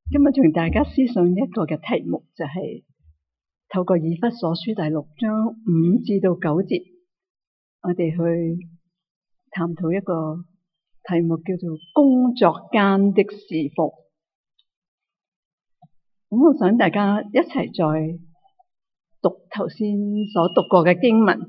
今日同大家思想一個嘅題目，就係透過以弗所書第6章5至到9節，我哋去探討一個題目，叫做工作間的侍奉。咁我想大家一齊再讀頭先所讀過嘅經文，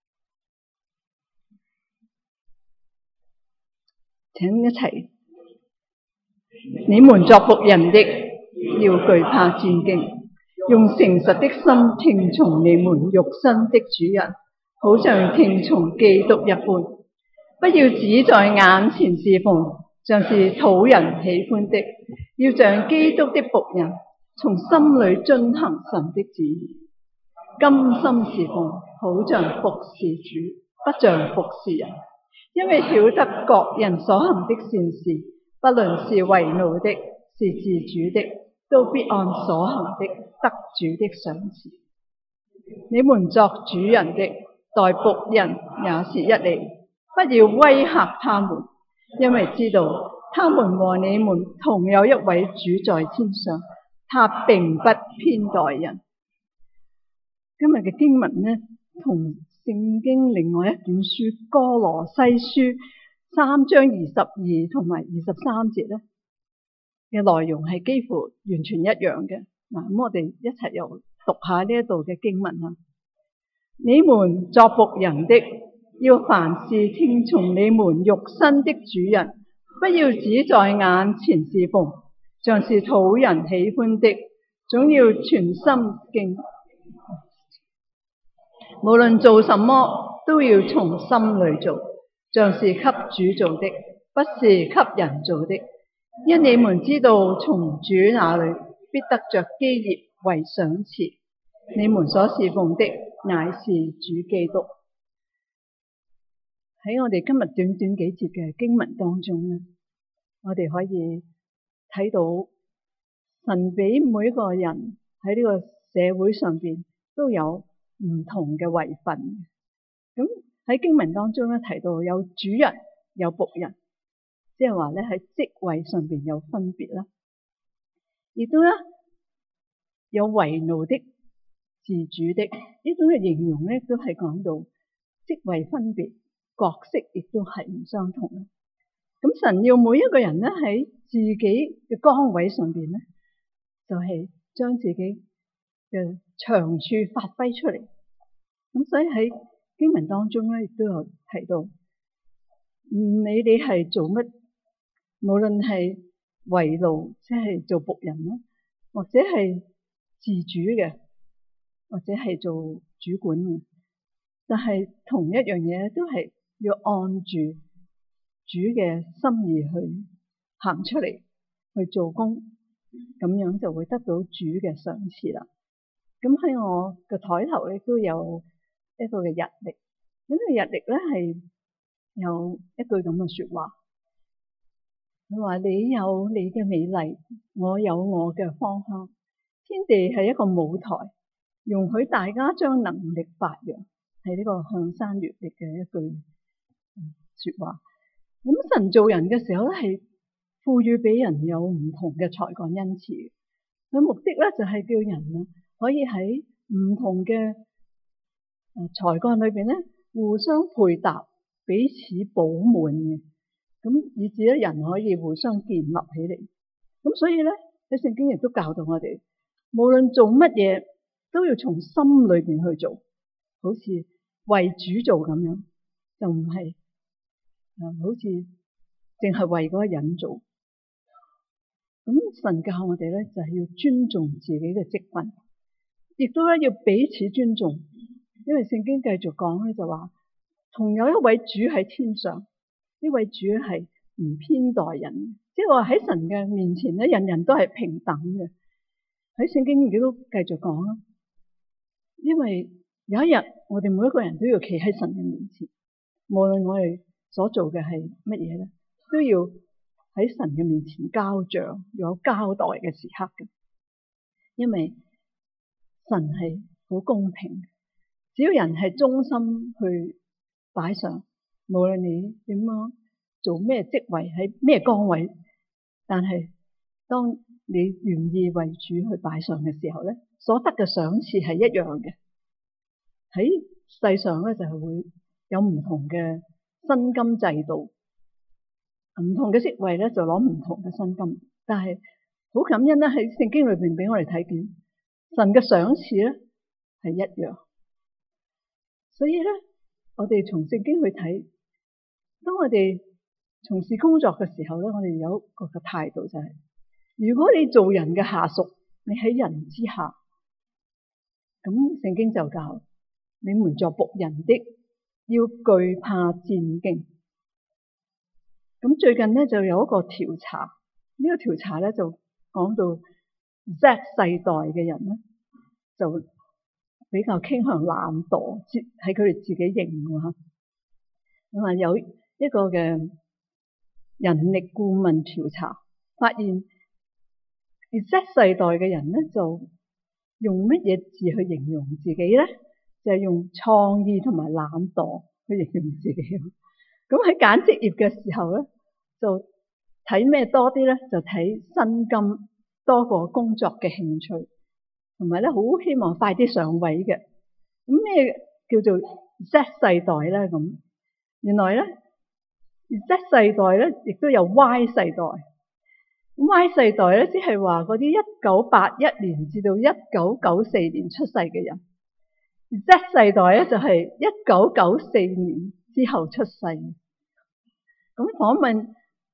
請一齊。你們作僕人的，要懼怕戰兢，用誠實的心聽從你們肉身的主人，好像聽從基督一般。不要只在眼前侍奉，像是討人喜歡的，要像基督的僕人，從心裏遵行神的旨意，甘心侍奉，好像服侍主，不像服侍人。因為曉得各人所行的善事，不論是為奴的，是自主的，都必按所行的得主的賞賜。你們作主人的，待僕人也是一理，不要威嚇他們，因為知道他們和你們同有一位主在天上，他並不偏待人。今日嘅經文呢，同聖經另外一卷書哥羅西書3章22同埋23節咧嘅內容係幾乎完全一樣嘅。嗱，咁我哋一齊又讀下呢一度嘅經文啦。你們作僕人的，要凡事聽從你們肉身的主人，不要只在眼前侍奉，像是討人喜歡的，總要全心敬。無論做什麼，都要從心裏做，像是給主做的，不是給人做的。因你們知道從主那裏必得着基業為賞賜。你們所侍奉的乃是主基督。喺我哋今日短短幾節嘅經文當中咧，我哋可以睇到神俾每一個人喺呢個社會上邊都有唔同嘅位份。咁喺經文當中咧提到有主人有僕人，即係話咧喺職位上邊有分別啦，亦都咧有為奴的、自主的，呢種嘅形容咧都係講到職位分別，角色亦都係唔相同嘅。咁神要每一個人咧喺自己嘅崗位上邊咧，就係將自己嘅長處發揮出嚟。咁所以喺經文當中咧，亦都有提到，唔理你係做乜，無論係為奴，即係做僕人啦，或者係自主嘅，或者係做主管嘅，但係同一樣嘢都係要按住主嘅心意去行出嚟，去做工，咁樣就會得到主嘅賞賜啦。咁喺我嘅台頭咧都有一個嘅日曆，咁呢個日曆咧係有一句咁嘅說話，佢話你有你嘅美麗，我有我嘅芳香，天地係一個舞台，容許大家將能力發揚，係呢個向山月曆嘅一句說話。咁神造人嘅時候咧，係賦予俾人有唔同嘅才幹恩賜，佢目的咧就係叫人啊可以喺唔同嘅才幹裏邊咧互相配搭，彼此補滿嘅，咁以至咧人可以互相建立起嚟。咁所以咧喺聖經亦都教導我哋，無論做乜嘢都要從心裏邊去做，好似為主做咁樣，就唔係好似淨係為嗰個人做。咁神教我哋咧就係要尊重自己嘅職分，亦都咧要彼此尊重。因為聖經繼續講咧就話，同有一位主喺天上，呢位主係唔偏待人，即係話喺神嘅面前咧，人人都係平等嘅。喺聖經亦都繼續講啦，因為有一日我哋每一個人都要企喺神嘅面前，無論我哋所做嘅係乜嘢咧，都要喺神嘅面前交賬，有交代嘅時刻嘅。因為神係好公平，只要人係忠心去擺上，無論你點樣做咩職位喺咩崗位，但係當你願意為主去擺上嘅時候咧，所得嘅賞賜係一樣嘅。喺世上咧就係會有唔同嘅薪金制度，唔同嘅職位咧就攞唔同嘅薪金，但係好感恩咧，喺聖經裏邊俾我哋睇見神嘅賞賜咧係一樣。所以咧，我哋從聖經去睇，當我哋從事工作嘅時候咧，我哋有一個嘅態度就係，如果你做人嘅下屬，你喺人之下，咁聖經就教你們作僕人的要懼怕戰兢。咁最近咧就有一個調查，呢個調查咧就講到 Z 世代嘅人咧就比較傾向懶惰，係佢哋自己認嘅吓。咁啊有一個嘅人力顧問調查，發現 Z 世代嘅人咧就用乜嘢字去形容自己咧？就係用創意同埋懶惰去形容自己。咁喺揀職業嘅時候咧，就睇咩多啲咧？就睇薪金多過工作嘅興趣，同埋咧好希望快啲上位嘅。咁咩叫做 Z 世代咧？咁原來咧 Z 世代咧亦都有 Y 世代。Y 世代咧，即係話嗰啲1981年至到1994年出世嘅人。Z 世代咧就係1994年之後出世。咁訪問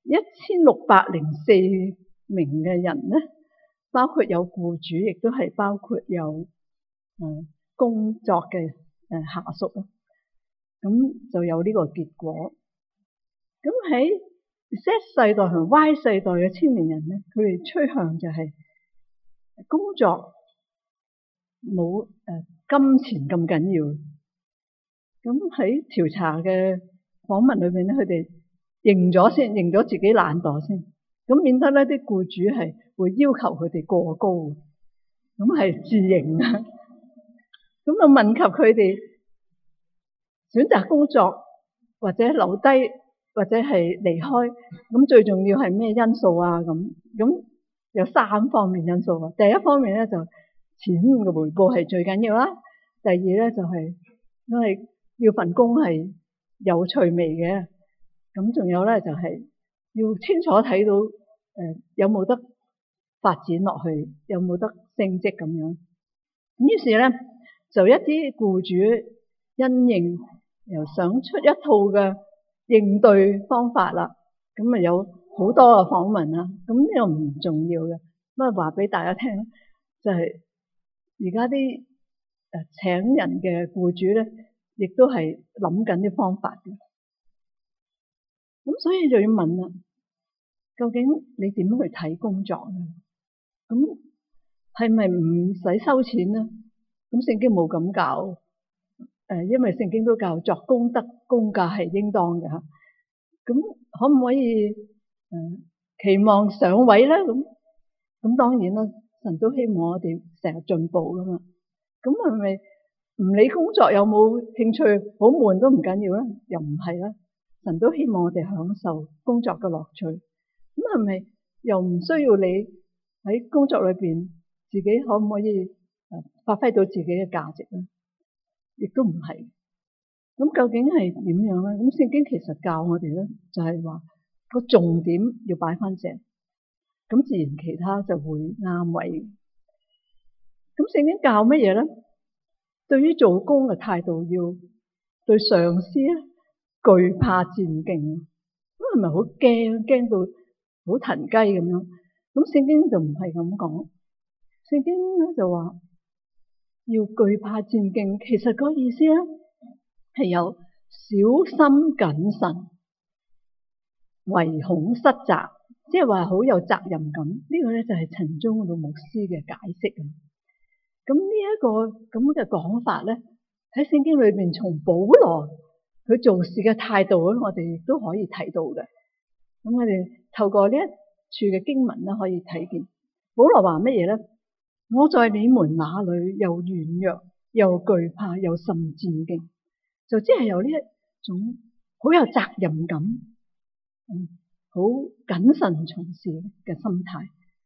1604名嘅人咧，包括有僱主，亦都係包括有工作嘅下屬啦。咁就有呢個結果。咁喺Z 世代同 Y 世代嘅青年人咧，佢哋趨向就係工作冇金錢咁緊要。咁喺調查嘅訪問裏邊咧，佢哋認咗自己懶惰先，咁免得咧啲僱主係會要求佢哋過高，咁係自認啊。咁就問及佢哋選擇工作或者留低或者係離開，咁最重要係咩因素啊？咁有3方面因素啊。第一方面咧就錢嘅回報係最緊要啦。第二咧就係因為要份工係有趣味嘅。咁仲有咧就係要清楚睇到有冇得發展落去，有冇得升職咁樣。咁於是咧就一啲僱主因應又想出一套嘅應對方法啦。咁啊有好多嘅訪問啦。咁呢個唔重要嘅，不過話俾大家聽，就係而家啲請人嘅僱主咧，亦都係諗緊啲方法嘅。咁所以就要問啦，究竟你點樣去睇工作咧？咁係咪唔使收錢咧？咁聖經冇咁教，因為聖經都教作功德工價係應當嘅吓。咁可唔可以期望上位咧？咁當然啦，神都希望我哋成日進步噶嘛。咁係咪唔理工作有冇興趣，好悶都唔緊要咧？又唔係啦。神都希望我哋享受工作嘅樂趣，咁係咪又唔需要你喺工作裏邊自己可唔可以發揮到自己嘅價值咧？亦都唔係。咁究竟係點樣咧？咁聖經其實教我哋咧，就係話個重點要擺翻正，咁自然其他就會啱位。咁聖經教乜嘢咧？對於做工嘅態度，要對上司咧懼怕戰兢，咁係咪好驚到好騰雞咁樣？咁聖經就唔係咁講，聖經咧就話要懼怕戰兢，其實個意思咧係有小心謹慎，唯恐失責，即係話好有責任感。呢個咧就係陳宗道牧師嘅解釋啊。咁呢一個咁嘅講法咧，喺聖經裏邊從保羅佢做事嘅態度咧，我哋亦都可以睇到嘅。咁我哋透過呢一處嘅經文咧，可以睇見保羅話乜嘢咧？我在你們那裏又軟弱又懼怕又甚戰兢，就即係有呢一種好有責任感，好謹慎從事嘅心態。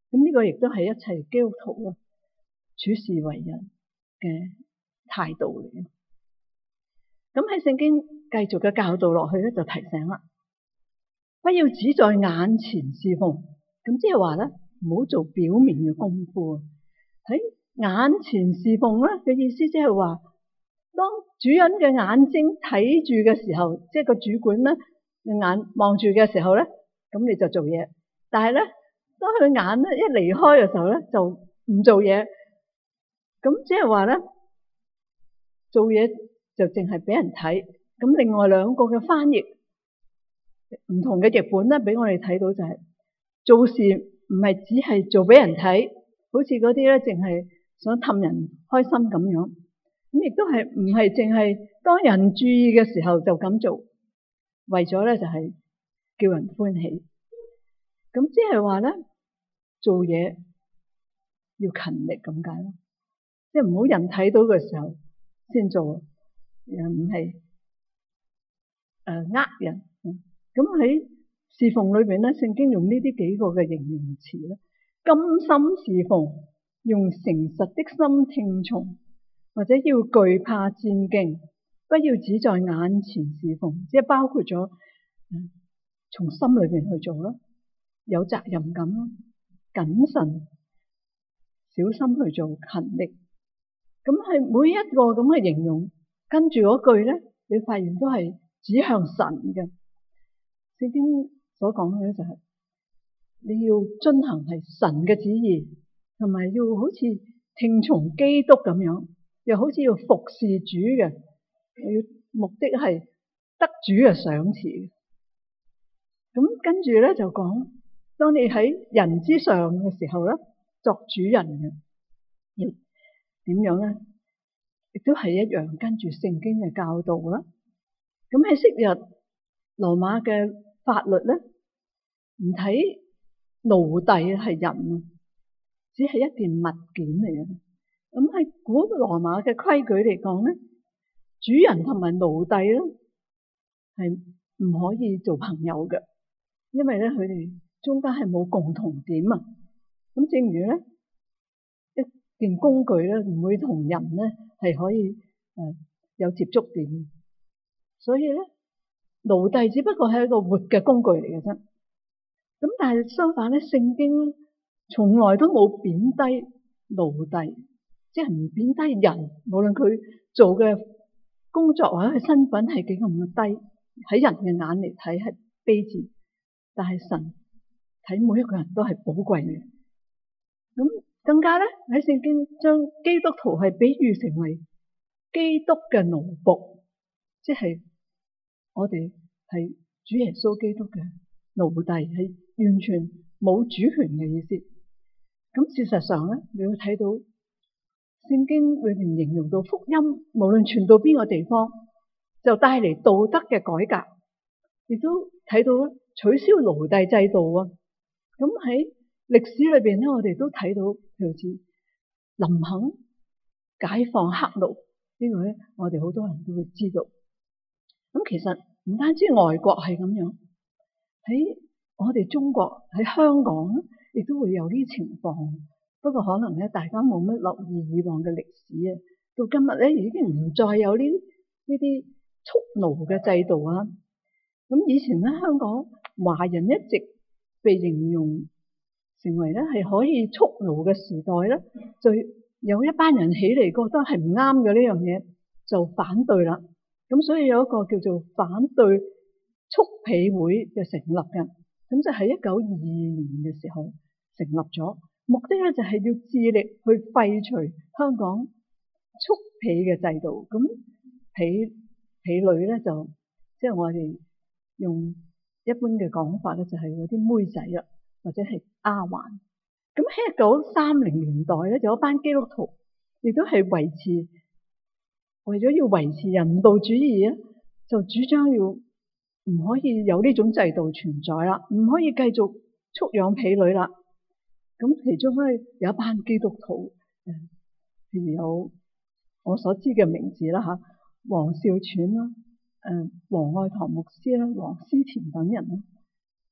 咁呢個亦都係一切基督徒咯處事為人嘅態度嚟嘅。咁喺聖經繼續嘅教導落去咧，就提醒啦，不要只在眼前侍奉。咁即係話咧，唔好做表面嘅功夫。喺眼前侍奉咧嘅意思，即係話，當主人嘅眼睛睇住嘅時候，即係個主管咧嘅眼望住嘅時候咧，咁你就做嘢。但係咧，當佢眼咧一離開嘅時候咧，就唔做嘢。咁即係話咧，做嘢就淨係俾人睇。咁另外兩個嘅翻譯唔同嘅譯本咧，俾我哋睇到就係做事唔係只係做俾人睇，好似嗰啲咧淨係想氹人開心咁樣。咁亦都係唔係淨係當人注意嘅時候就咁做，為咗咧就係叫人歡喜。咁即係話咧，做嘢要勤力咁解咯，即係唔好人睇到嘅時候先做，又唔係呃人。咁喺侍奉裏邊咧，聖經用呢啲幾個嘅形容詞咧，甘心侍奉，用誠實的心聽從，或者要懼怕戰兢，不要只在眼前侍奉，即係包括咗從心裏邊去做咯，有責任感咯，謹慎小心去做，勤力。咁係每一個咁嘅形容，跟住嗰句咧，你發現都係指向神嘅。聖經所講嘅咧就係你要遵行係神嘅旨意，同埋要好似聽從基督咁樣，又好似要服侍主嘅，要目的係得主嘅賞賜。咁跟住咧就講，當你喺人之上嘅時候咧，作主人嘅要點樣咧？亦都係一樣跟住聖經嘅教導啦。咁喺昔日羅馬嘅法律咧，唔睇奴隸係人啊，只係一件物件嚟嘅。咁喺古羅馬嘅規矩嚟講咧，主人同埋奴隸咧係唔可以做朋友嘅，因為咧佢哋中間係冇共同點啊。咁正如咧一件工具咧，唔會同人咧係可以有接觸點，所以咧奴隸只不過係一個活嘅工具嚟嘅啫。咁但係相反咧，聖經咧從來都冇貶低奴隸，即係唔貶低人，無論佢做嘅工作或者佢身份係幾咁嘅低，喺人嘅眼嚟睇係卑賤，但係神睇每一個人都係寶貴嘅。咁更加咧喺聖經將基督徒係比喻成為基督嘅奴僕，即係我哋係主耶穌基督嘅奴隸，係完全冇主權嘅意思。咁事實上咧，你會睇到聖經裏面形容到福音，無論傳到邊個地方，就帶嚟道德嘅改革，亦都睇到取消奴隸制度啊。咁喺歷史裏邊咧，我哋都睇到，譬如似林肯解放黑奴呢個咧，我哋好多人都會知道。咁其實唔單止外國係咁樣，喺我哋中國喺香港咧，亦都會有啲情況。不過可能咧，大家冇乜留意以往嘅歷史啊。到今日咧，已經唔再有呢啲蓄奴嘅制度啊。咁以前咧，香港華人一直被形容成為咧係可以蓄奴嘅時代咧，就有一班人起嚟覺得係唔啱嘅呢樣嘢，就反對啦。咁所以有一個叫做反對蓄婢會嘅成立嘅，咁就喺1922年嘅時候成立咗，目的咧就係要致力去廢除香港蓄婢嘅制度。咁婢女咧就即係我哋用一般嘅講法咧，就係嗰啲妹仔啦，或者係丫鬟。咁喺1930年代咧，就有一班基督徒亦都係為咗要維持人道主義咧，就主張要唔可以有呢種制度存在啦，唔可以繼續蓄養婢女啦。咁其中咧有一班基督徒，譬如有我所知嘅名字啦吓，黃少全啦，黃愛堂牧師啦，黃思田等人啦，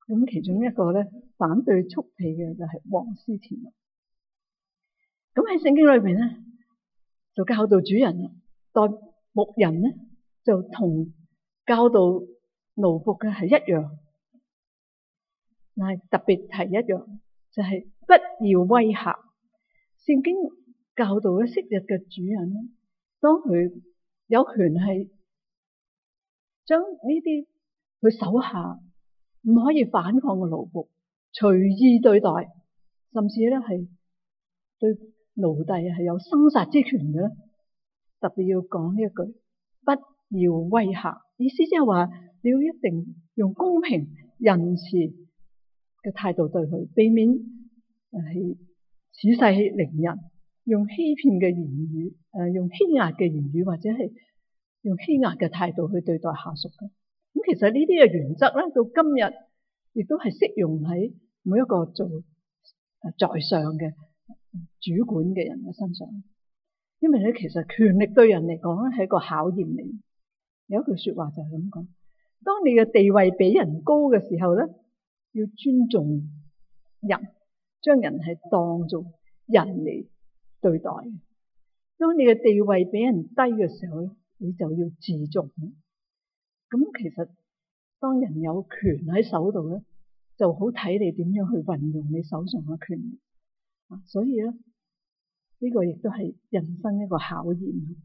咁其中一個咧反對束皮嘅就係黃思田。咁喺聖經裏邊咧就教導主人，代牧人咧就同教導奴僕嘅係一樣，但係特別提一樣就係不要威嚇。聖經教導咧昔日嘅主人咧，當佢有權係將呢啲佢手下唔可以反抗嘅奴僕隨意對待，甚至咧係對奴隸係有生殺之權嘅咧，特別要講呢一句不要威嚇，意思即係話你要一定用公平仁慈嘅態度對佢，避免係恃勢凌人，用欺騙嘅言語，用欺壓嘅言語，或者係用欺壓嘅態度去對待下屬嘅。咁其實呢啲嘅原則咧，到今日亦都係適用喺每一個做在上嘅主管嘅人嘅身上。因為咧，其實權力對人嚟講咧係一個考驗嚟。有一句說話就係咁講：當你嘅地位比人高嘅時候咧，要尊重人，將人係當做人嚟對待。當你嘅地位比人低嘅時候咧，你就要自重。咁其實當人有權喺手度咧，就好睇你點樣去運用你手上嘅權力。所以咧，呢個亦都係人生一個考驗。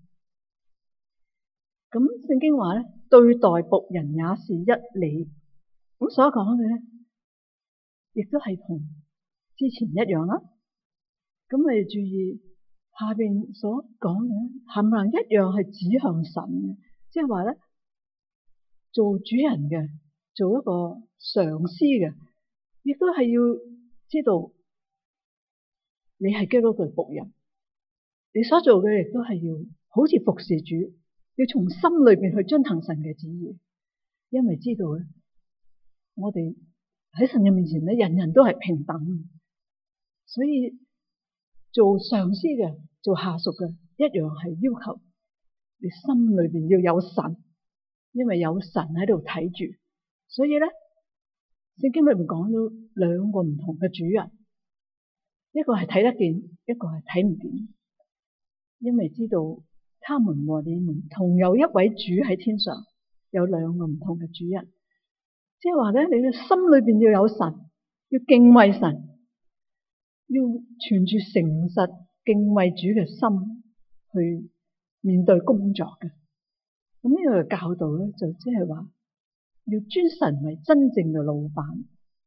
咁聖經話咧，對待僕人也是一理。咁所講嘅咧，亦都係同之前一樣啦。咁你注意下邊所講嘅，冚唪唥一樣係指向神嘅，即係話咧，做主人嘅，做一個上司嘅，亦都係要知道你係基督嘅僕人，你所做嘅亦都係要好似服侍主，要從心裏邊去遵行神嘅旨意，因為知道咧，我哋喺神嘅面前咧，人人都係平等，所以做上司嘅、做下屬嘅，一樣係要求你心裏邊要有神，因為有神喺度睇住，所以咧，聖經裏面講到兩個唔同嘅主人，一個係睇得見，一個係睇唔見，因為知道他們和你們同有一位主喺天上，有兩個唔同嘅主人，即係話咧，你嘅心裏邊要有神，要敬畏神，要存住誠實敬畏主嘅心去面對工作嘅。咁呢個教導咧，就即係話要尊神為真正嘅老闆。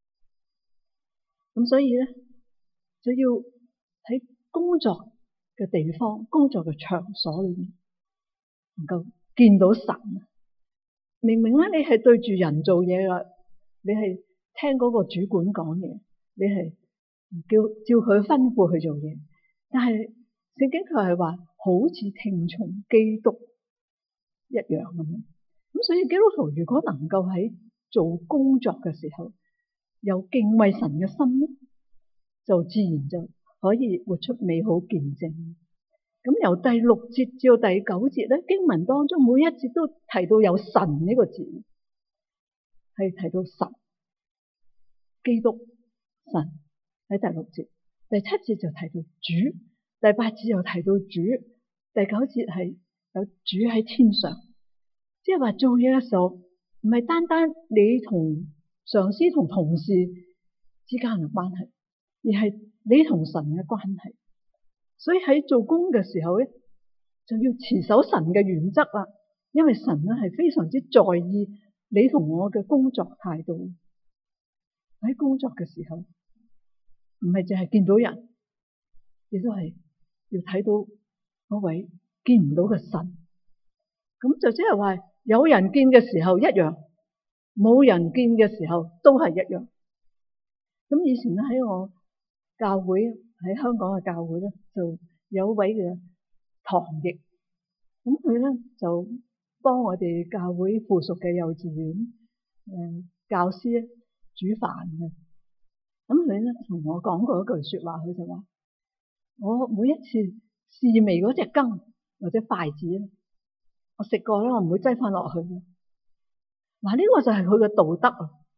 咁所以咧，就要喺工作嘅地方、工作嘅場所裏面，能夠見到神。明明咧，你係對住人做嘢啦，你係聽嗰個主管講嘢，你係照佢吩咐去做嘢，但係聖經佢係話好似聽從基督一樣咁樣。咁所以基督徒如果能夠喺做工作嘅時候有敬畏神嘅心咧，就自然就可以活出美好見證。咁由第6節至到第9節咧，經文當中每一節都提到有神呢個字，係提到神、基督、神喺第6節，第7節就提到主，第8節又提到主，第9節係有主喺天上。即係話做嘢嘅時候，唔係單單你同上司同同事之間嘅關係，而係你同神嘅關係。所以喺做工嘅時候咧，就要持守神嘅原則啦。因為神咧係非常之在意你同我嘅工作態度。喺工作嘅時候，唔係淨係見到人，亦都係要睇到嗰位見唔到嘅神。咁就即係話，有人見嘅時候一樣，冇人見嘅時候都係一樣。咁以前咧喺我教會，喺香港嘅教會咧，就有一位嘅堂譯，咁佢咧就幫我哋教會附屬嘅幼稚園教師咧煮飯嘅。咁佢咧同我講過一句說話，佢就話：我每一次試味嗰隻羹或者筷子咧，我食過咧，我唔會擠翻落去嘅。嗱，呢個就係佢嘅道德啊！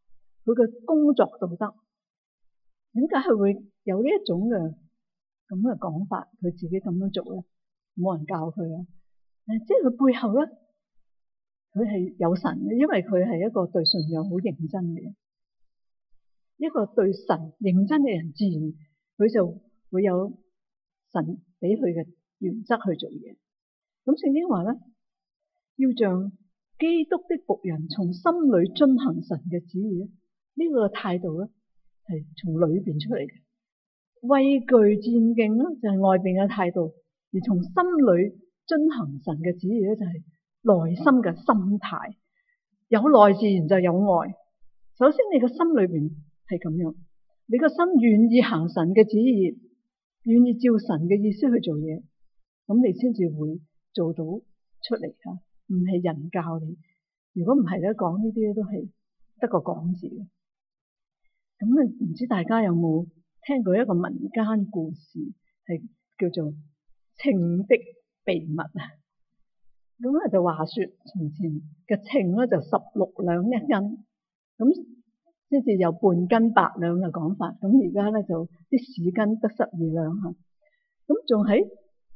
佢嘅工作道德。點解佢會有呢一種嘅咁嘅講法？佢自己咁樣做咧，冇人教佢啊！即係佢背後咧，佢係有神嘅，因為佢係一個對信仰好認真嘅人。一個對神認真嘅人，自然佢就會有神俾佢嘅原則去做嘢。咁聖經話咧，要像基督的僕人從心裏遵行神嘅旨意咧，呢個態度咧係從裏邊出嚟嘅。畏懼戰兢咧就係外邊嘅態度，而從心裏遵行神嘅旨意咧就係內心嘅心態。有內自然就有外。首先你個心裏邊係咁樣，你個心願意行神嘅旨意，願意照神嘅意思去做嘢，咁你先至會做到出嚟啊！唔係人教你。如果唔係咧，講呢啲都係得個講字嘅。咁啊，唔知大家有冇聽過一個民間故事，係叫做秤的秘密啊？咁咧就話說從前嘅秤咧就16兩一斤，咁先至有半斤8兩嘅講法。咁而家咧就啲市斤得12兩吓。咁仲喺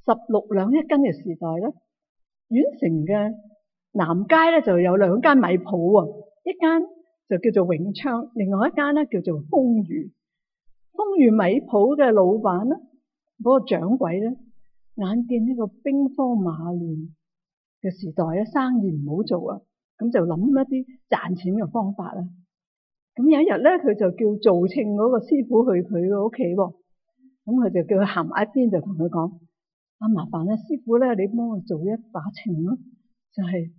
16兩一斤嘅時代咧，縣城嘅南街咧就有2間米鋪啊，一間就叫做永昌，另外一間咧叫做豐裕。豐裕米鋪嘅老闆咧，嗰個掌櫃咧，眼見呢個兵荒馬亂嘅時代咧，生意唔好做啊，咁就諗一啲賺錢嘅方法啦。咁有一日咧，佢就叫做秤嗰個師傅去佢嘅屋企喎，咁佢就叫佢行埋一邊，就同佢講：麻煩咧，師傅咧，你幫我做一把秤咯，就係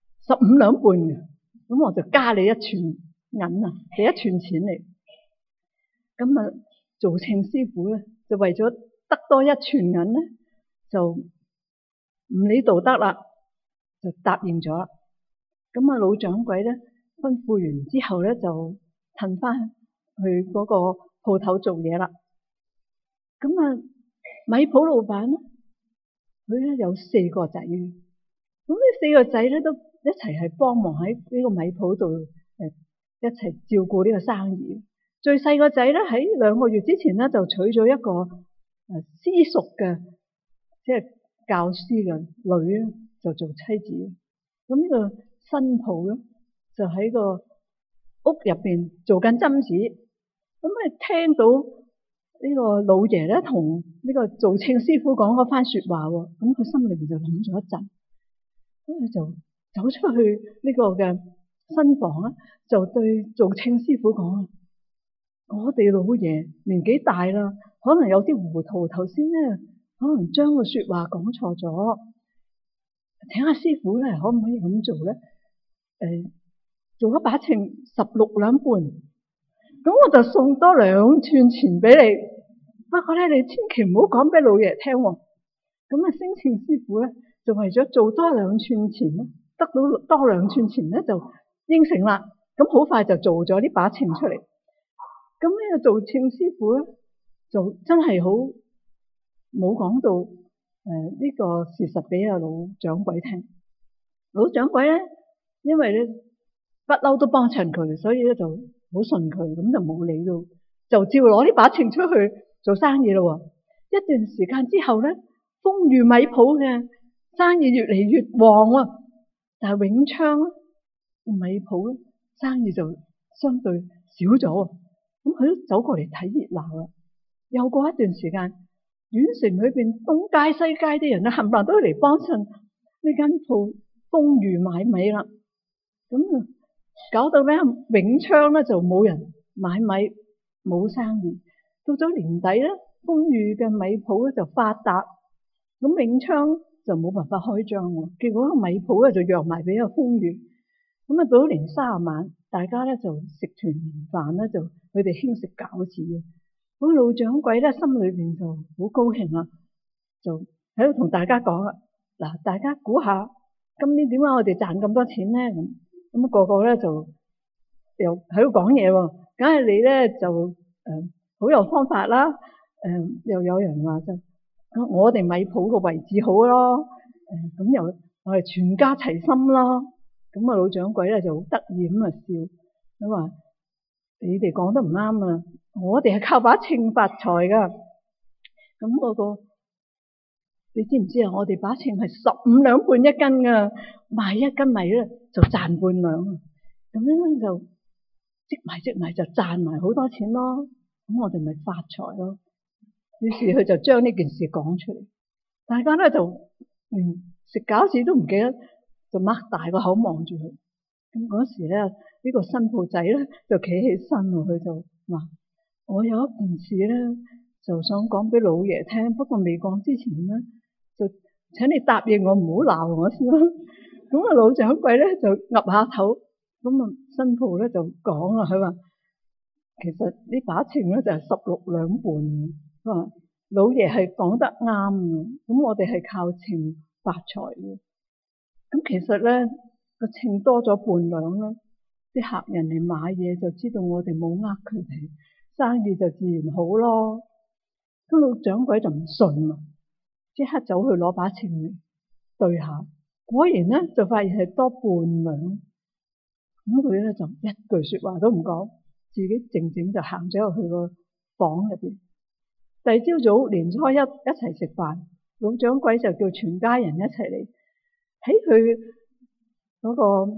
15兩半嘅，咁我就加你1寸銀啊，俾1寸錢你。咁啊，做秤師傅咧，就為咗得多1寸銀咧，就唔理道德啦，就答應咗啦。咁啊，老掌櫃咧吩咐完之後咧，就褪翻去嗰個鋪頭做嘢啦。咁啊，米鋪老闆咧，佢咧有4個仔嘅，咁呢4個仔咧都一齊係幫忙喺呢個米鋪度一齊照顧呢個生意。最細個仔咧喺2個月之前咧就娶咗一個私塾嘅即係教師嘅女咧，就做妻子。咁呢個新抱咧就喺個屋入邊做緊針子。咁聽到呢個老爺咧同呢個做秤師傅講嗰番說話喎，咁佢心裏邊就諗咗一陣，咁佢就走出去呢個嘅新房啦，就對做秤師傅講：我哋老爺年紀大啦，可能有啲糊塗，頭先咧可能將個說話講錯咗，請阿師傅咧可唔可以咁做咧？做一把秤16兩半，咁我就送多2寸錢俾你。不過咧，你千祈唔好講俾老爺聽喎。咁啊，升秤師傅咧就為咗做多2寸錢咧，得到多2寸錢咧就應承啦。咁好快就做咗呢把秤出嚟。咁呢個做秤師傅咧就真係好冇講到呢個事實俾阿老掌櫃聽。老掌櫃咧，因為咧不嬲都幫襯佢，所以咧就好信佢，咁就冇理到，就照攞呢把秤出去做生意咯。一段時間之後咧，豐裕米鋪嘅生意越嚟越旺啊，但係永昌米鋪咧生意就相對少咗。咁佢都走過嚟睇熱鬧啦。又過一段時間，縣城裏邊東街西街啲人咧冚唪唥都嚟幫襯呢間鋪豐裕買米啦。咁搞到咧永昌咧就冇人買米，冇生意。到咗年底咧，豐裕嘅米鋪咧就發達，咁永昌就冇辦法開張喎。結果個米鋪咧就讓埋俾阿豐裕。咁啊，到咗年30晚，大家咧就食團年飯咧，就佢哋興食餃子嘅。咁老掌櫃咧心裏邊就好高興啦，就喺度同大家講啦：嗱，大家估下今年點解我哋賺咁多錢咧？咁個個咧就又喺度講嘢喎。梗係你咧就好有方法啦。又有人話就我哋米鋪個位置好咯。咁又我哋全家齊心咯。咁啊，老掌櫃咧就好得意咁啊笑，佢話你哋講得唔啱啊！我哋係靠把秤發財噶。咁你知唔知啊？我哋把秤係15兩半一斤噶，賣1斤米咧就賺半兩啊！咁樣就積埋就賺埋好多錢咯。咁我哋咪發財咯。於是佢就將呢件事講出嚟，大家咧就食餃子都唔記得，就擘大個口望住佢。咁嗰時咧，呢個新抱仔咧就企起身，佢就話：我有一件事咧，就想講俾老爺聽，不過未講之前咧，就請你答應我，唔好鬧我先啦。咁啊，老掌櫃咧就岌下頭，咁啊新抱咧就講啦，佢話其實呢把秤咧就係16兩半，佢話老爺係講得啱嘅，咁我哋係靠秤發財嘅。咁其實咧個秤多咗半兩啦，啲客人嚟買嘢就知道我哋冇呃佢哋，生意就自然好咯。咁老掌櫃就唔信啊，即刻走去攞把秤嚟對下，果然咧就發現係多半兩。咁佢咧就一句說話都唔講，自己靜靜就行咗入去個房入邊。第二朝早年初一齊食飯，老掌櫃就叫全家人一齊嚟，喺佢嗰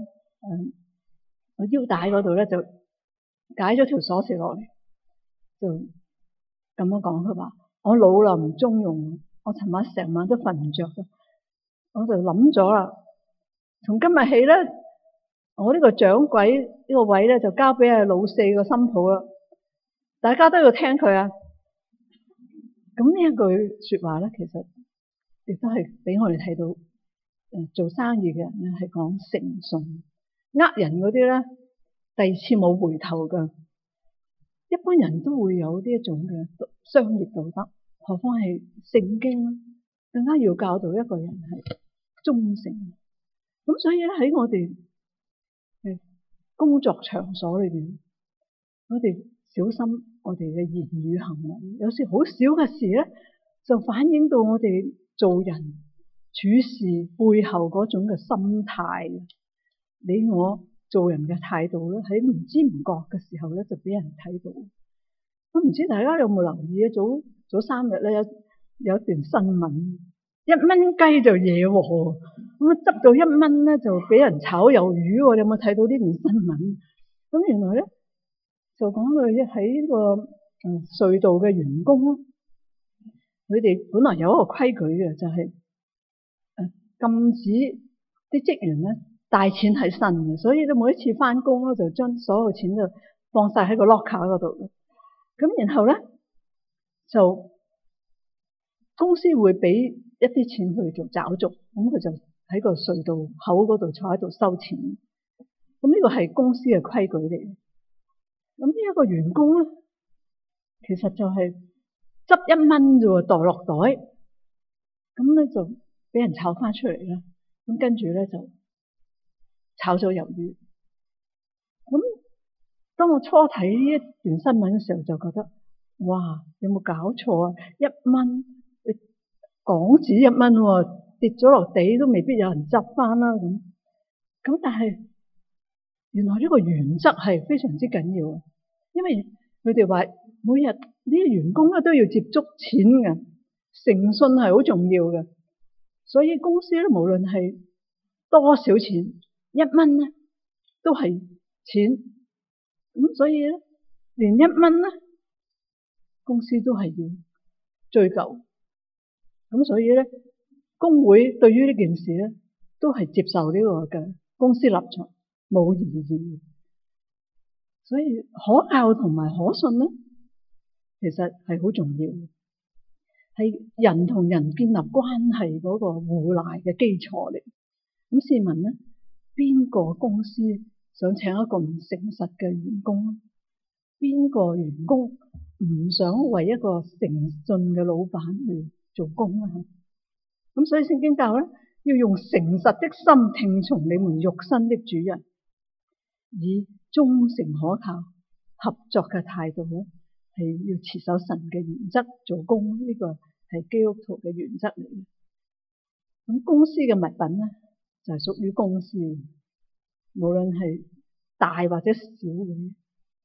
個腰帶嗰度咧就解咗條鎖匙落嚟，就咁樣講，佢話我老啦唔中用，我尋晚成晚都瞓唔着嘅，我就諗咗啦，從今日起咧，我呢個掌櫃呢個位咧就交俾阿老四個新抱啦，大家都要聽佢啊。咁呢一句說話咧，其實亦都係俾我哋睇到，做生意嘅人咧係講誠信，呃人嗰啲咧第二次冇回頭噶。一般人都會有呢一種嘅商業道德，何況係聖經更加要教導一個人係忠誠。咁所以咧喺我哋工作場所裏邊，我哋小心我哋嘅言語行為，有時好少嘅事咧，就反映到我哋做人處事背後嗰種嘅心態。你我做人嘅態度咧，喺唔知唔覺嘅時候咧，就俾人睇到。我唔知大家有冇留意啊？早3日咧有一段新聞，1蚊雞就惹禍，咁執到1蚊咧就俾人炒魷魚。你有冇睇到呢段新聞？咁原來咧就講佢喺呢個隧道嘅員工，佢哋本來有一個規矩嘅，就係禁止啲職員咧帶錢喺身嘅，所以咧每一次翻工咧就將所有錢就放晒喺個 locker 嗰度。咁然後咧就公司會俾一啲錢去做找續，咁佢就喺個隧道口嗰度坐喺度收錢。咁呢個係公司嘅規矩嚟。咁呢一個員工咧，其實就係執1蚊啫，袋落袋，咁咧就俾人炒翻出嚟啦。咁跟住咧就炒咗魷魚。咁當我初睇呢一段新聞嘅時候，就覺得哇，有冇搞錯啊？1蚊，港紙1蚊，跌咗落地都未必有人執翻啦。咁但係原來呢個原則係非常之緊要，因為佢哋話每日呢啲員工咧都要接觸錢嘅，誠信係好重要嘅。所以公司咧無論係多少錢，1蚊咧都係錢。咁所以咧，連1蚊咧，公司都係要追究。咁所以咧，工會對於呢件事咧，都係接受呢個嘅公司立場，冇異議。所以可靠同埋可信咧，其實係好重要，係人同人建立關係嗰個互賴嘅基礎嚟。咁試問咧，邊個公司想請一個唔誠實嘅員工咧？邊個員工唔想為一個誠信嘅老闆去做工咧？咁所以聖經教咧，要用誠實的心聽從你們肉身的主人，以忠誠可靠、合作嘅態度咧，係要持守神嘅原則做工。呢個係基督徒嘅原則嚟嘅。咁公司嘅物品咧，就係屬於公司，無論係大或者小嘅，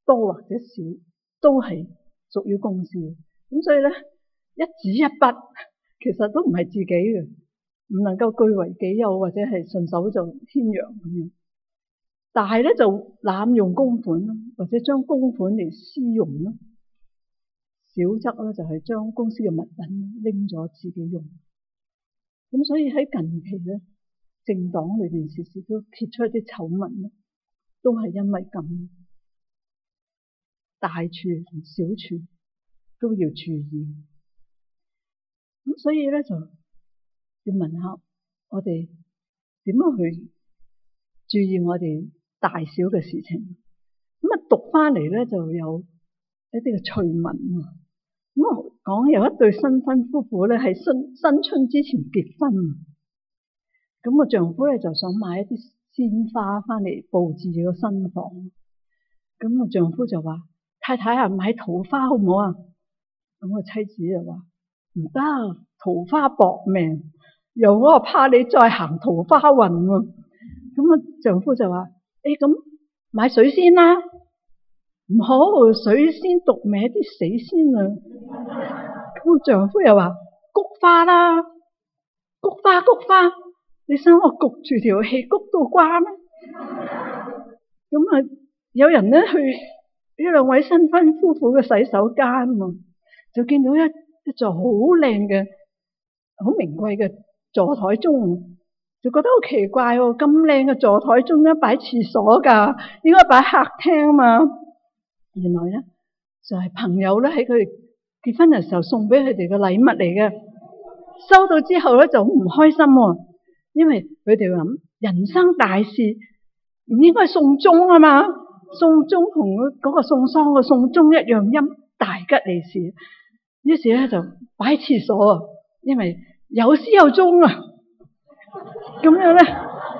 多或者少，都係屬於公司嘅。咁所以咧，一紙一筆其實都唔係自己嘅，唔能夠據為己有或者係順手就牽羊咁樣。但係咧就濫用公款啦，或者將公款嚟私用啦。小則咧就係將公司嘅物品拎咗自己用。咁所以喺近期咧，政黨裏邊時時都揭出一啲醜聞咧，都係因為咁。大處同小處都要注意。咁所以咧就要問下我哋點樣去注意我哋大小嘅事情。咁啊讀翻嚟咧就有一啲嘅趣聞。咁啊講有一對新婚夫婦咧喺新春之前結婚。咁個丈夫咧就想買一啲鮮花翻嚟佈置個新房。咁個丈夫就話：太太啊，買桃花好唔好啊？咁個妻子就話：唔得，桃花薄命，又我怕你再行桃花運喎。咁個丈夫就話：咁買水仙啦。唔好，水仙毒歪啲死仙啊。咁個丈夫又話：菊花啦，菊花，你想我焗住條氣焗到瓜咩？咁啊，有人咧去呢兩位新婚夫婦嘅洗手間喎，就見到一座好靚嘅、好名貴嘅座台鐘，就覺得好奇怪喎，咁靚嘅座台鐘咧擺廁所㗎，應該擺客廳啊嘛。原來咧就係朋友咧喺佢哋結婚嘅時候送俾佢哋嘅禮物嚟嘅，收到之後咧就唔開心喎，因為佢哋諗人生大事唔應該送鐘啊嘛，送鐘同嗰個送喪嘅送鐘一樣音，大吉利是。於是咧就擺喺廁所啊，因為有絲有鐘啊，咁樣咧，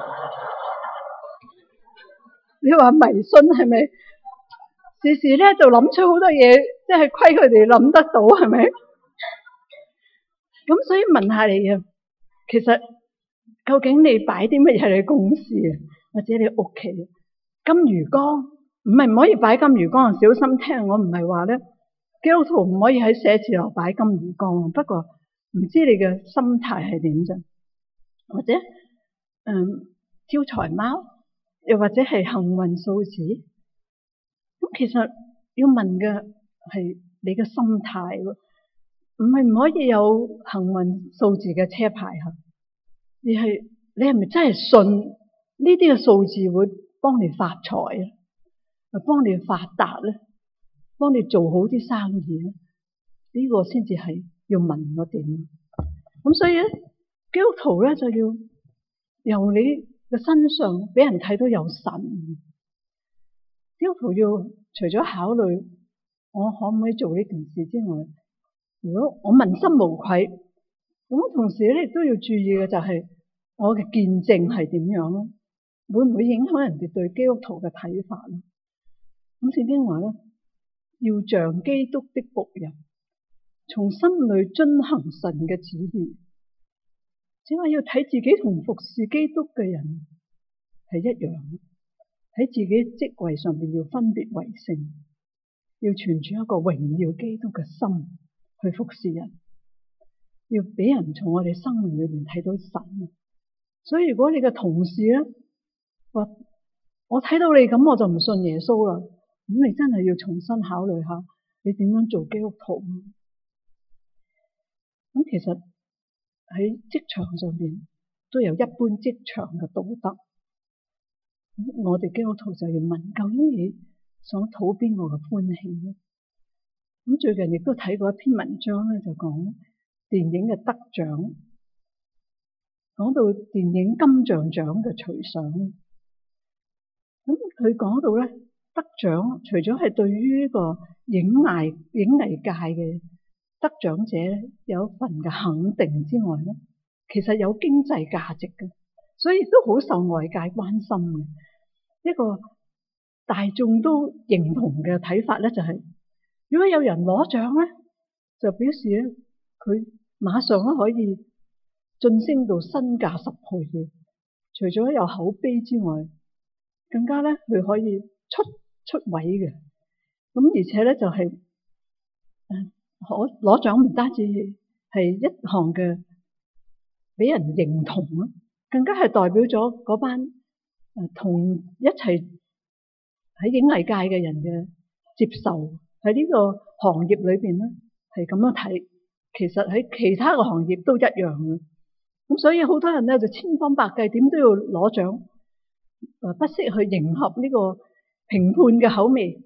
你話迷信係咪？時時咧就諗出好多嘢，即係虧佢哋諗得到，係咪？咁所以問下你啊，其實究竟你擺啲乜嘢喺你公司啊，或者你屋企啊？金魚缸唔係唔可以擺金魚缸，小心聽，我唔係話咧基督徒唔可以喺寫字樓擺金魚缸，不過唔知你嘅心態係點啫？或者招財貓，又或者係幸運數字？咁其實要問嘅係你嘅心態喎，唔係唔可以有幸運數字嘅車牌吓，而係你係咪真係信呢啲嘅數字會幫你發財啊，幫你發達咧，幫你做好啲生意咧？呢個先至係要問我點。咁所以咧，基督徒咧就要由你嘅身上俾人睇到有神。基督徒要除咗考慮我可唔可以做呢件事之外，如果我問心無愧，咁同時咧亦都要注意嘅就係我嘅見證係點樣咯，會唔會影響人哋對基督徒嘅睇法咯？咁聖經話咧，要像基督的僕人，從心裏遵行神嘅旨意，只係要睇自己同服侍基督嘅人係一樣。喺自己職位上邊要分別為聖，要存住一個榮耀基督嘅心去服侍人，要俾人從我哋生命裏邊睇到神。所以如果你嘅同事咧話我睇到你咁，我就唔信耶穌啦，咁你真係要重新考慮下你點樣做基督徒。咁其實喺職場上邊都有一般職場嘅道德。我哋基督徒就要問，究竟你想討邊個嘅歡喜咧？咁最近亦都睇過一篇文章咧，就講電影嘅得獎，講到電影金像獎嘅隨想。咁佢講到咧，得獎除咗係對於呢個影藝界嘅得獎者有一份嘅肯定之外咧，其實有經濟價值嘅，所以都好受外界關心嘅。一個大眾都認同嘅睇法咧，就係如果有人攞獎咧，就表示咧佢馬上咧可以晉升到身價10倍嘅。除咗有口碑之外，更加咧佢可以出位嘅。 咁而且咧就係攞獎唔單止係一項嘅俾人認同咯，更加係代表咗嗰班同一齊喺演藝界嘅人嘅接受，喺呢個行業裏邊咧係咁樣睇，其實喺其他嘅行業都一樣嘅。咁所以好多人咧就千方百計點都要攞獎，不惜去迎合呢個評判嘅口味，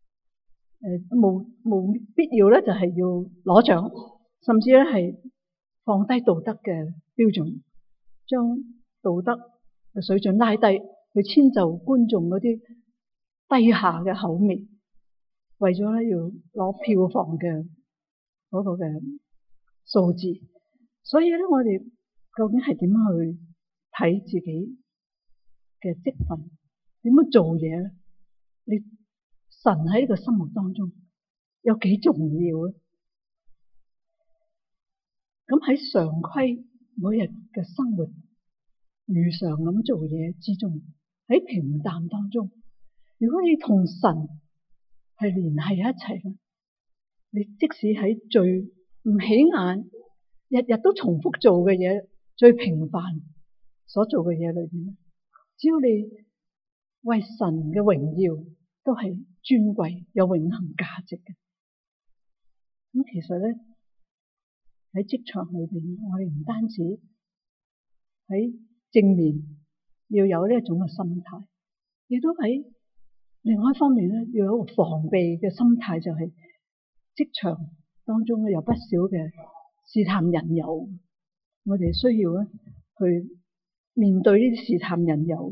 冇必要咧就係要攞獎，甚至咧係放低道德嘅標準，將道德嘅水準拉低，去遷就觀眾嗰啲低下嘅口味，為咗咧要攞票房嘅嗰個嘅數字。所以咧，我哋究竟係點去睇自己嘅職分，點樣做嘢咧？你神喺呢個心目當中有幾重要咧？咁喺常規每日嘅生活如常咁做嘢之中，喺平淡當中，如果你同神係聯繫一齊咧，你即使喺最唔起眼、日日都重複做嘅嘢、最平凡所做嘅嘢裏邊，只要你為神嘅榮耀都係尊貴有永恆價值嘅。咁其實咧喺職場裏邊，我哋唔單止喺正面要有呢一種嘅心態，亦都喺另外一方面咧要有一個防備嘅心態，就係職場當中咧有不少嘅試探引誘，我哋需要咧去面對呢啲試探引誘。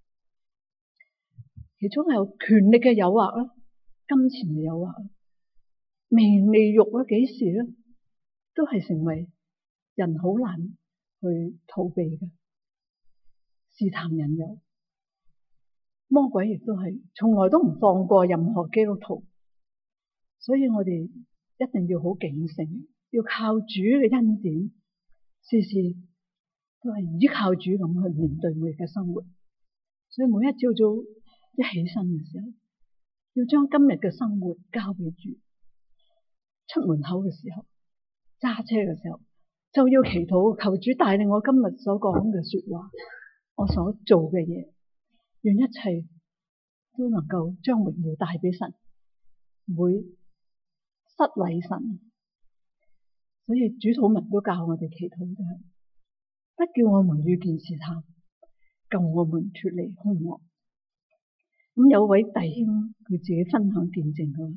其中係有權力嘅誘惑啦，金錢嘅誘惑，名利慾啦，幾時咧都係成為人好難去逃避嘅試探引誘。魔鬼亦都係從來都唔放過任何基督徒，所以我哋一定要好警醒，要靠主嘅恩典，事事都係依靠主咁去面對每日嘅生活。所以每一朝早一起身嘅時候，要將今日嘅生活交俾主。出門口嘅時候，揸車嘅時候，就要祈禱，求主帶領我今日所講嘅說話，我所做嘅嘢，願一切都能夠將榮耀帶俾神，唔會失禮神。所以主禱文都教我哋祈禱就係，不叫我們遇見試探，救我們脫離兇惡。咁有位弟兄佢自己分享見證嘅，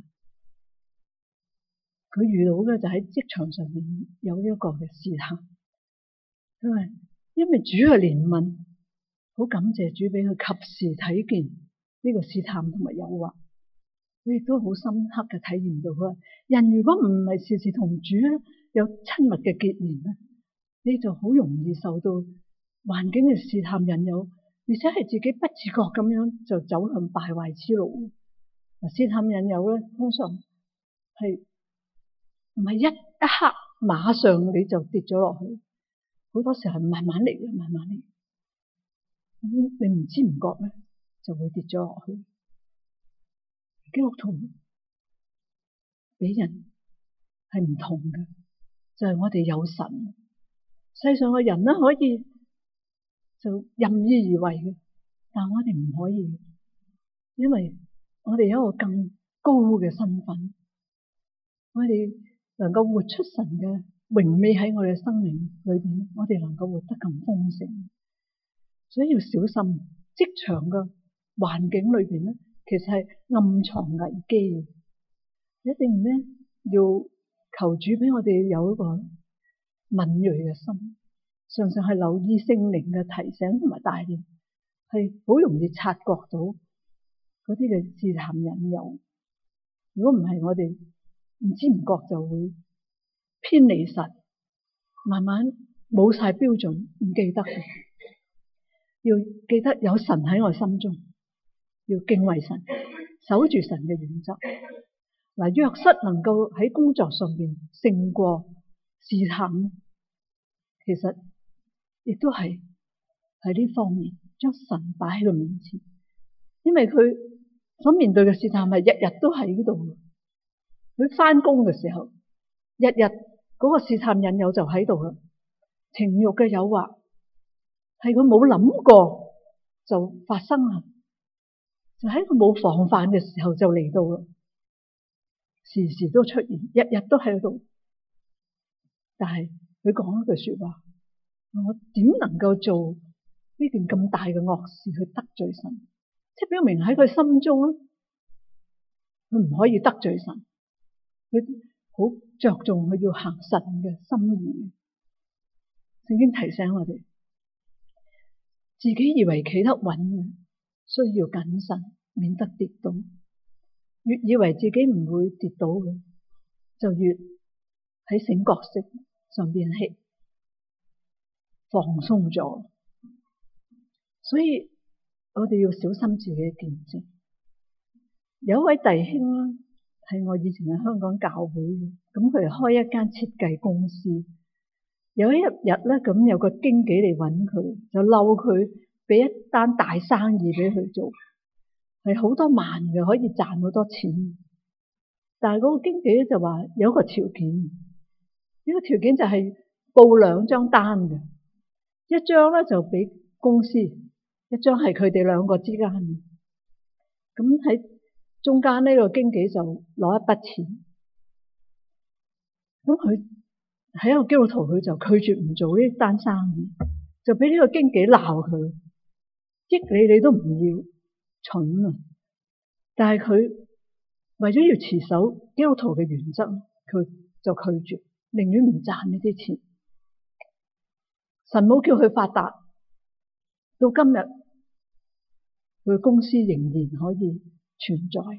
佢遇到嘅就喺職場上面有一個嘅試探，佢話因為主嘅憐憫，好感謝主俾佢及時睇見呢個試探同埋誘惑。佢亦都好深刻嘅體驗到，佢話人如果唔係時時同主咧有親密嘅結連咧，你就好容易受到環境嘅試探引誘，而且係自己不自覺咁樣就走向敗壞之路。試探引誘咧，通常係唔係一刻馬上你就跌咗落去，好多時候係慢慢嚟嘅，慢慢嚟。咁你唔知唔覺咧，就會跌咗落去。基督徒俾人係唔同嘅，就係我哋有神。世上嘅人咧可以就任意而為嘅，但我哋唔可以，因為我哋有一個更高嘅身份，我哋能夠活出神嘅榮美喺我哋嘅生命裏邊，我哋能夠活得更豐盛。所以要小心職場嘅環境裏邊咧，其實係暗藏危機，一定咧要求主俾我哋有一個敏銳嘅心，常常係留意聖靈嘅提醒同埋帶領，係好容易察覺到嗰啲嘅試探引誘。如果唔係，我哋唔知唔覺就會偏離神，慢慢冇晒標準，唔記得嘅。要記得有神喺我心中，要敬畏神，守住神嘅原則。嗱，約瑟能夠喺工作上邊勝過試探，其實亦都係喺呢方面將神擺喺佢面前，因為佢所面對嘅試探係日日都喺嗰度。佢返工嘅時候，日日嗰個試探引誘就喺度啦。情慾嘅誘惑係佢冇諗過就發生啦，就喺佢冇防範嘅時候就嚟到啦，時時都出現，日日都喺度。但係佢講一句說話：我點能夠做呢件咁大嘅惡事去得罪神？即係表明喺佢心中咧，佢唔可以得罪神。佢好着重佢要行神嘅心意。聖經提醒我哋，自己以為企得穩嘅，需要謹慎，免得跌倒。越以為自己唔會跌倒嘅，就越喺醒覺性上邊係放鬆咗。所以我哋要小心自己嘅見證。有一位弟兄啦，係我以前喺香港教會嘅，咁佢係開一間設計公司。有一日咧，咁有個經紀嚟揾佢，就嬲佢俾一單大生意俾佢做，係好多萬嘅，可以賺好多錢。但係嗰個經紀咧就話有一個條件，呢個條件就係報兩張單嘅，一張咧就俾公司，一張係佢哋兩個之間嘅。咁喺中間呢個經紀就攞一筆錢，咁佢喺一個基督徒，佢就拒絕唔做呢單生意，就俾呢個經紀鬧佢，益你都唔要，蠢啊！但係佢為咗要持守基督徒嘅原則，佢就拒絕，寧願唔賺呢啲錢。神冇叫佢發達，到今日佢公司仍然可以存在。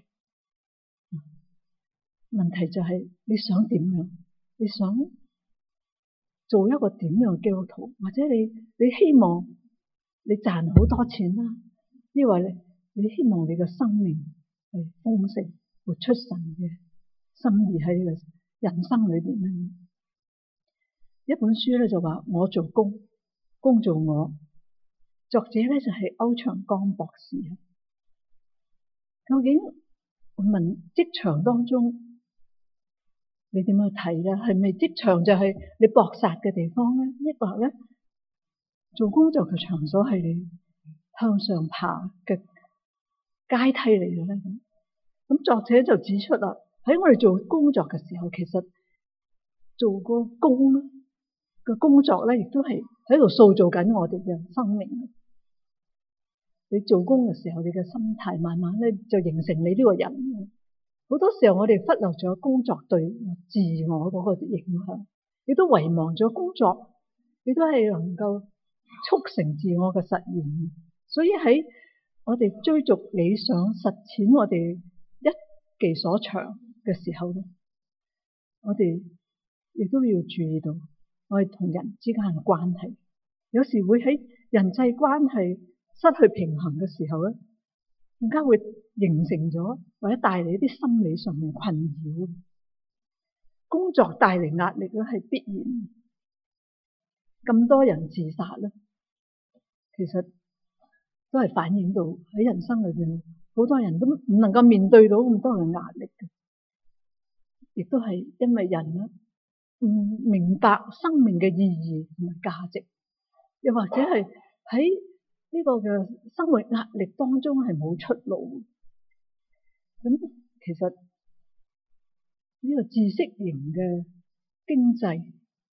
問題就係你想點樣？你想做一個點樣嘅基督徒？或者你希望你賺好多錢啦，抑或你希望你嘅生命係豐盛，活出神嘅心意喺你嘅人生裏邊咧？一本書咧就話我做工，工做我。作者咧就係歐長江博士。究竟我問職場當中你點樣睇咧？係咪職場就係你搏殺嘅地方咧？抑或咧做工作嘅場所係你向上爬嘅階梯嚟嘅咧？咁作者就指出啦，喺我哋做工作嘅時候，其實做個工嘅工作咧，亦都係喺度塑造緊我哋嘅生命。你做工嘅時候，你嘅心態慢慢咧就形成你呢個人。好多時候我哋忽略咗工作對自我嗰個影響，亦都遺忘咗工作，亦都係能夠促成自我嘅實現。所以喺我哋追逐理想、實踐我哋一技所長嘅時候咧，我哋亦都要注意到我哋同人之間嘅關係，有時會喺人際關係失去平衡嘅時候咧，更加會形成咗或者帶嚟一啲心理上面困擾。工作帶嚟壓力咧係必然。咁多人自殺咧，其實都係反映到喺人生裏邊，好多人都唔能夠面對到咁多嘅壓力嘅，亦都係因為人咧唔明白生命嘅意義同埋價值，又或者係喺呢個嘅生活壓力當中係冇出路。咁其實呢個知識型嘅經濟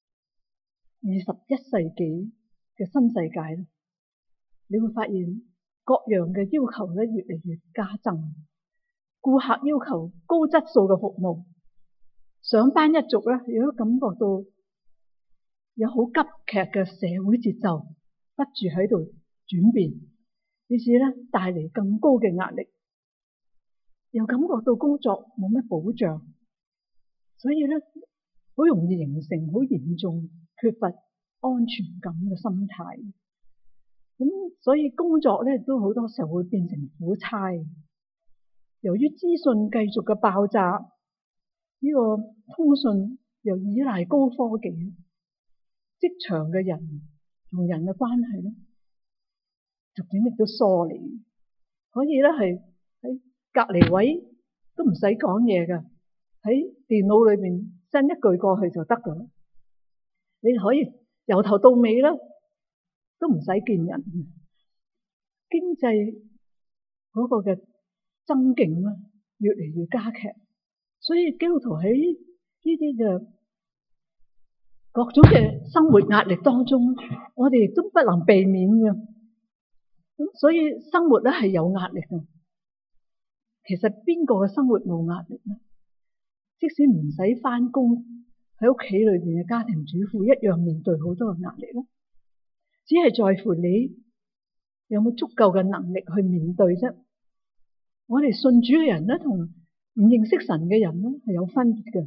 ，21世紀嘅新世界咧，你會發現各樣嘅要求咧越嚟越加增，顧客要求高質素嘅服務，上班一族咧亦都感覺到有好急劇嘅社會節奏不住喺度轉變，於是咧帶嚟更高嘅壓力，又感覺到工作冇乜保障，所以咧好容易形成好嚴重缺乏安全感嘅心態。咁所以工作咧都好多時候會變成苦差。由於資訊繼續嘅爆炸，呢個通訊又依賴高科技，職場嘅人同人嘅關係咧，逐漸亦都疏離。可以咧係喺隔離位都唔使講嘢噶，喺電腦裏邊 send 一句過去就得噶啦。你可以由頭到尾啦，都唔使見人。經濟嗰個嘅增勁啦，越嚟越加劇，所以基督徒喺呢啲嘅各種嘅生活壓力當中，我哋亦都不能避免嘅。咁所以生活咧係有壓力嘅。其實邊個嘅生活冇壓力咧？即使唔使返工，喺屋企裏邊嘅家庭主婦一樣面對好多嘅壓力啦。只係在乎你有冇足夠嘅能力去面對啫。我哋信主嘅人咧，同唔認識神嘅人咧係有分別嘅。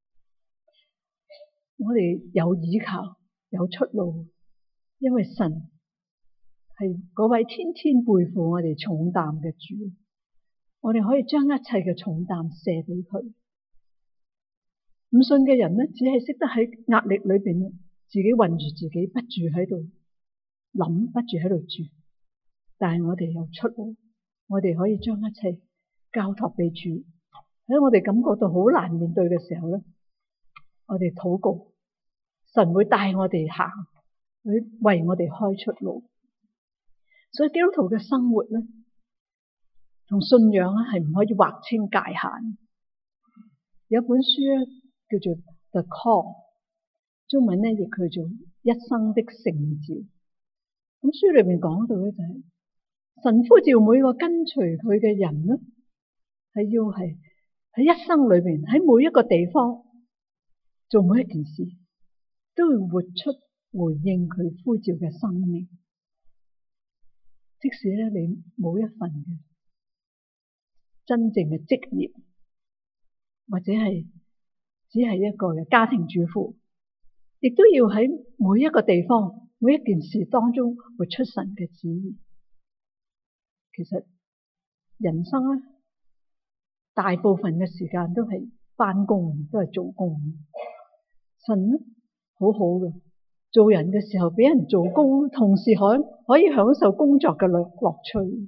我哋有依靠，有出路，因為神係嗰位天天背負我哋重擔嘅主。我哋可以將一切嘅重擔卸俾佢。唔信嘅人咧，只係識得喺壓力裏邊自己困住自己，不住喺度諗，不住喺度住。但係我哋有出路，我哋可以將一切交託俾主。喺我哋感覺到好難面對嘅時候咧，我哋禱告，神會帶我哋行，會為我哋開出路。所以基督徒嘅生活咧，同信仰咧係唔可以劃清界限。有一本書咧叫做《The Call》，中文咧亦叫做一生的聖召。咁書裏面講到咧就係神呼召每個跟隨佢嘅人咧，係要係喺一生裏邊喺每一個地方做每一件事，都會活出回應佢呼召嘅生命。即使咧你冇一份嘅真正嘅職業，或者係只係一個嘅家庭主婦，亦都要喺每一個地方、每一件事當中活出神嘅旨意。其實人生咧，大部分嘅時間都係返工，都係做工。神咧好好嘅，做人嘅時候俾人做工，同時可以享受工作嘅樂趣。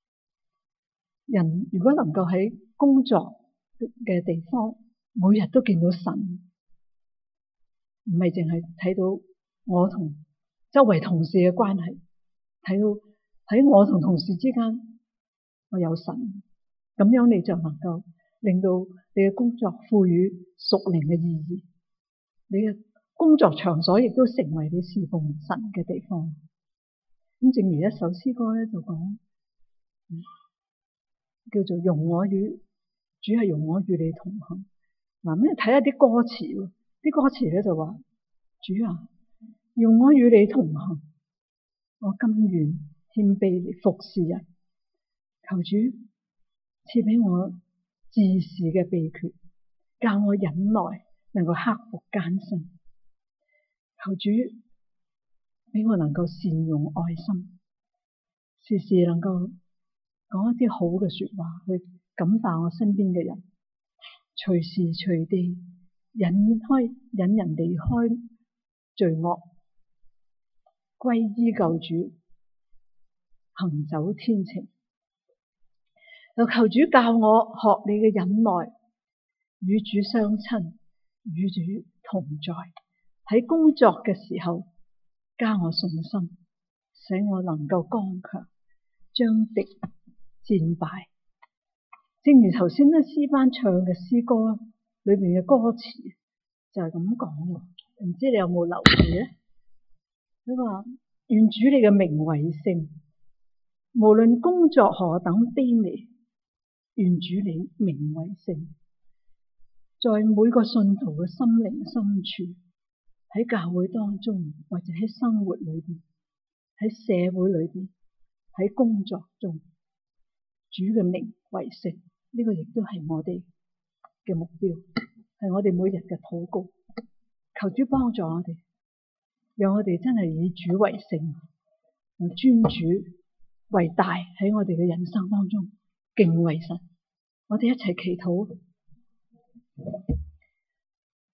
人如果能夠喺工作嘅地方每日都見到神，唔係淨係睇到我同周圍同事嘅關係，睇到喺我同同事之間我有神，咁樣你就能夠令到你嘅工作賦予屬靈嘅意義，你嘅工作場所亦都成為你侍奉神嘅地方。咁正如一首詩歌咧就講，叫做容我與主係容我與你同行。嗱，咁你睇下啲歌詞，啲歌詞咧就話，主啊，容我與你同行，我甘願謙卑嚟服侍人。求主賜俾我治事嘅秘訣，教我忍耐，能夠克服艱辛。求主俾我能夠善用愛心，時時能夠講一啲好嘅說話去感化我身邊嘅人，隨時隨地引人離開罪惡，歸依救主，行走天程。又求主教我學你嘅忍耐，與主相親，與主同在。喺工作嘅時候加我信心，使我能夠剛強，將敵戰敗。正如頭先咧詩班唱嘅詩歌裏邊嘅歌詞就係咁講，唔知你有冇留意咧？佢話願主你嘅名為聖，無論工作何等卑微，願主你名為聖，在每個信徒嘅心靈深處，喺教會當中，或者喺生活裏邊，喺社會裏邊，喺工作中，主嘅名為聖。呢個亦都係我哋嘅目標，係我哋每日嘅禱告。求主幫助我哋，讓我哋真係以主為聖，尊主為大，喺我哋嘅人生當中敬畏神。我哋一齊祈禱。